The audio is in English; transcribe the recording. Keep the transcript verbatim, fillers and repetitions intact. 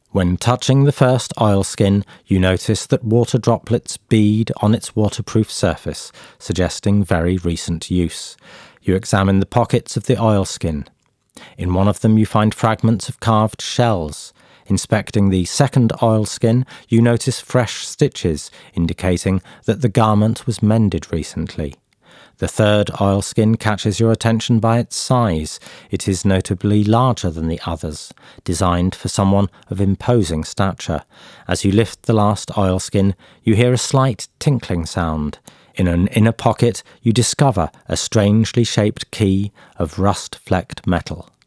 When touching the first oilskin, you notice that water droplets bead on its waterproof surface, suggesting very recent use. You examine the pockets of the oilskin. In one of them you find fragments of carved shells. Inspecting the second oilskin, you notice fresh stitches, indicating that the garment was mended recently. The third oilskin catches your attention by its size. It is notably larger than the others, designed for someone of imposing stature. As you lift the last oilskin, you hear a slight tinkling sound. In an inner pocket, you discover a strangely shaped key of rust-flecked metal.